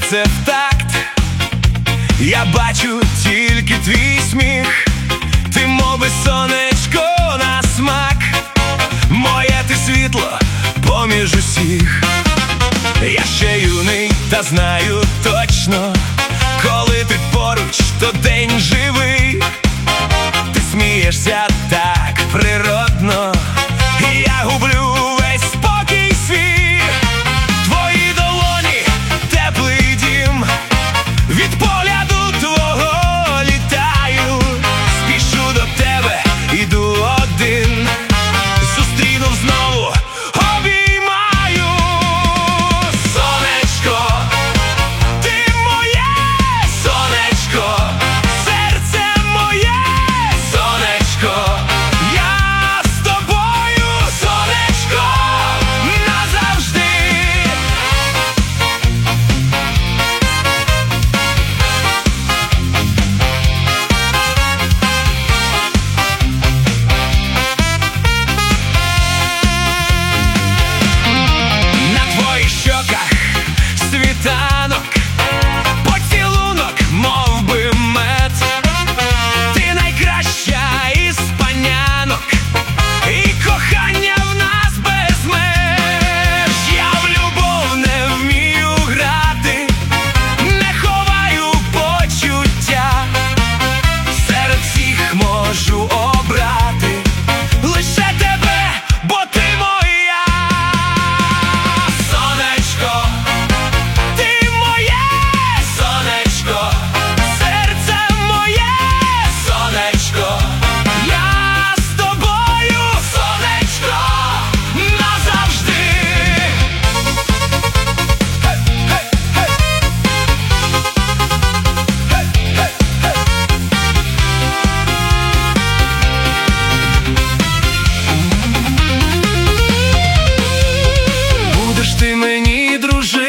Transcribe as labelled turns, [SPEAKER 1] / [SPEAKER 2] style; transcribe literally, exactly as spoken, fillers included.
[SPEAKER 1] серце в такт, я бачу тільки твій сміх. Ти мов би сонечко на смак, моє ти світло поміж усіх. Я ще юний, та знаю точно, коли ти поруч, то день живий. Ти смієшся так природно, і я гублю весь спокій свій. Твої долоні — теплий дім, від погляду твого літаю. Спішу до тебе, іду один, зустріну знову, обіймаю. Сонечко, ти моє сонечко, серце моє сонечко, я з тобою, сонечко, назавжди. На твоїх щоках світанок, поцілунок, мов би мед. Ти найкраща із панянок, і кохання в нас без меж. Я в любов не вмію грати, не ховаю почуття. Серед всіх можу обрати лише тебе, бо ти моя. Сонечко, ти моє сонечко, серце моє сонечко, я з тобою, сонечко, назавжди. Будеш ти мені дружити,